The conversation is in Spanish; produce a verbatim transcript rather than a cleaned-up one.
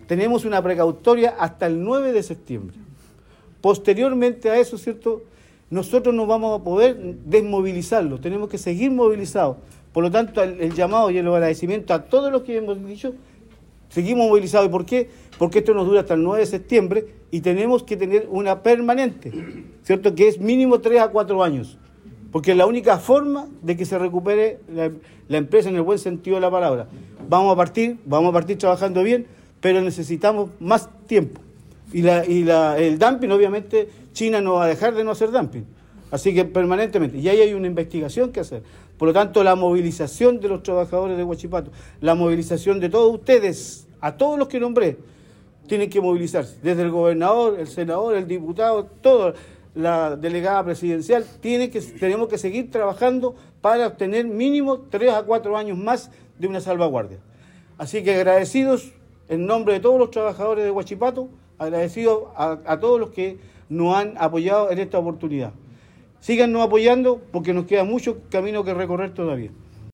tenemos una precautoria hasta el nueve de septiembre. Posteriormente a eso, ¿cierto?, nosotros no vamos a poder desmovilizarlo, tenemos que seguir movilizados. Por lo tanto, el, el llamado y el agradecimiento a todos los que hemos dicho, seguimos movilizados. ¿Y por qué? Porque esto nos dura hasta el nueve de septiembre y tenemos que tener una permanente, ¿cierto?, que es mínimo tres a cuatro años, porque es la única forma de que se recupere la, la empresa en el buen sentido de la palabra. Vamos a partir, vamos a partir trabajando bien, pero necesitamos más tiempo. Y, la, y la, el dumping, obviamente, China no va a dejar de no hacer dumping. Así que permanentemente. Y ahí hay una investigación que hacer. Por lo tanto, la movilización de los trabajadores de Huachipato, la movilización de todos ustedes, a todos los que nombré, tienen que movilizarse. Desde el gobernador, el senador, el diputado, todo, la delegada presidencial, tiene que, tenemos que seguir trabajando para obtener mínimo tres a cuatro años más de una salvaguardia. Así que agradecidos en nombre de todos los trabajadores de Huachipato, agradecidos a, a todos los que nos han apoyado en esta oportunidad. Síganos apoyando porque nos queda mucho camino que recorrer todavía.